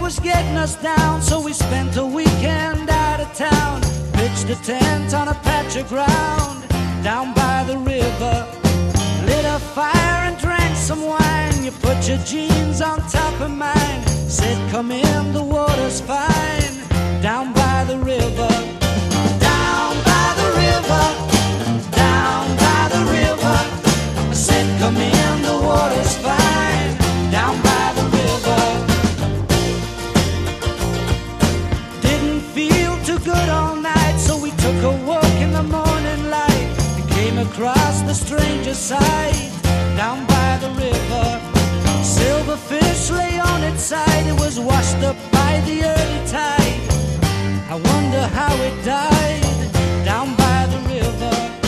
was getting us down, so we spent a weekend out of town. Pitched a tent on a patch of ground down by the river. Lit a fire and drank some wine. You put your jeans on top of mine. Said, come in, the water's fine. Down by the river. Down by the river. Down by the river. I said, come in, the water's fine. Down by the river. Didn't feel too good all night, so we took a walk in the morning light and came across the stranger's side. Down by the river, silverfish lay on its side. It was washed up by the early tide. I wonder how it died. Down by the river.